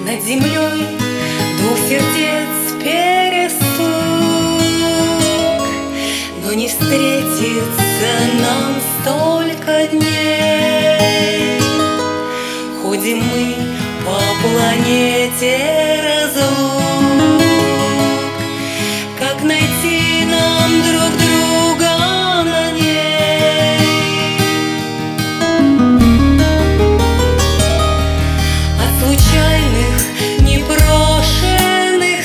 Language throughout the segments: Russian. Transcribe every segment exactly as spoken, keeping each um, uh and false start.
Над землей двух сердец перестук, но не встретится нам столько дней. Ходим мы по планете разлук, как найти нам друг друга на ней? От случайных непрошенных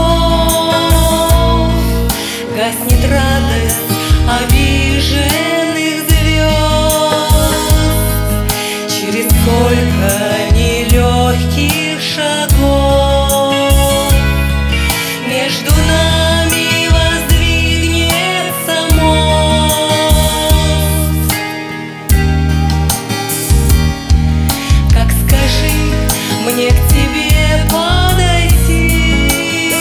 слов гаснет радость обиженных звезд. Через сколько нелегких шагов между нами воздвигнется мост. Как, скажи, мне к тебе подойти,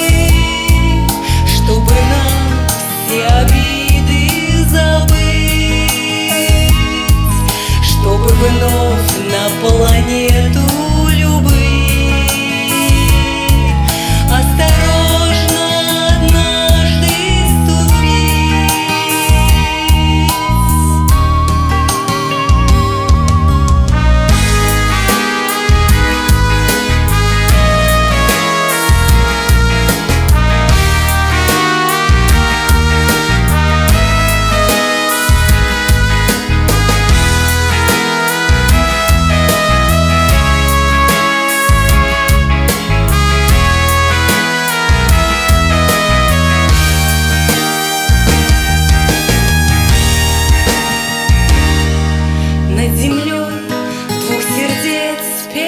чтобы нам все обиды забыть, чтобы вновь на планету любви осторожно однажды ступить. Над землей двух сердец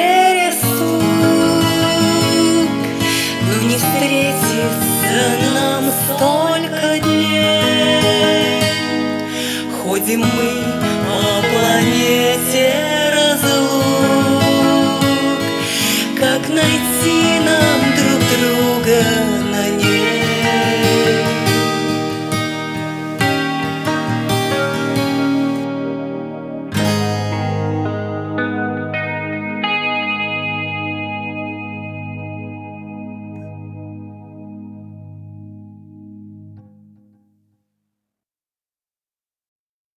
перестук, но не встретится нам столько дней. Ходим мы по планете разлук, как найти нам друг друга